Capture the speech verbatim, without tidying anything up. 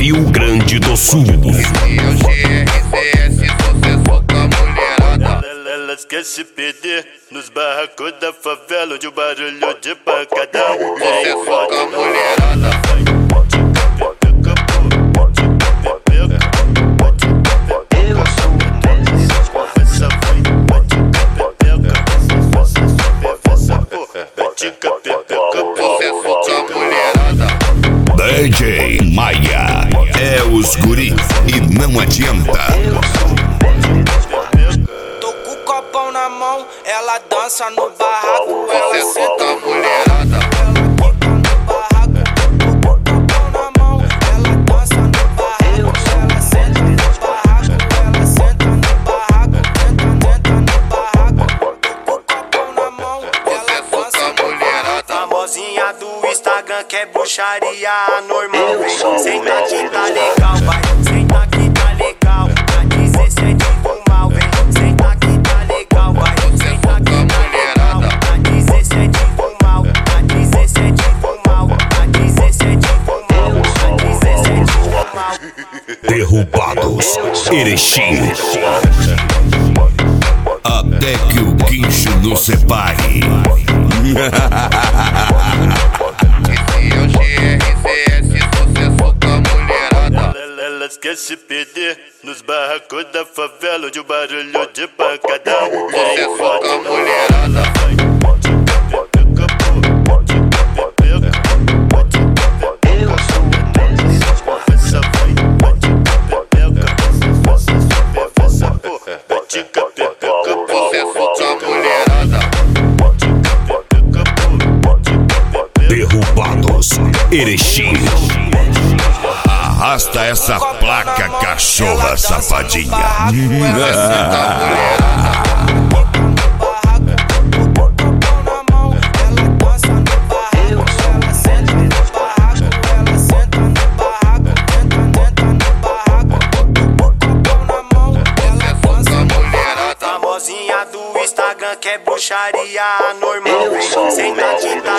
Rio Grande do Sul. Esse é o G R C S, sucesso com a mulherada. Elas querem se perder nos barracos da favela, onde o barulho de pancadão. Sucesso com a mulherada. D J Maia é os guri e não adianta. Tô com o copão na mão, ela dança no barraco, ela Sucesso senta com a no mulherada. Famosinha do Instagram que é bruxaria anormal. Senta que tá legal, vai. Senta que tá legal. Na dezessete do mal, vem. Senta que tá legal, vai. Senta que tá legal. Na dezessete do mal. Na dezessete do mal. Na dezessete do mal. Na dezessete do mal. Derrubados, Erechim. Até que o guincho nos separe. Esse é o G R C S, sucesso com a mulherada. Elas querem se perder nos barracos da favela, onde o barulho de pancadão. Sucesso com a mulherada. Derrubados, Erechim. Arrasta essa placa, cachorra safadinha. Famosinha do Instagram que é bruxaria anormal. Senta que tá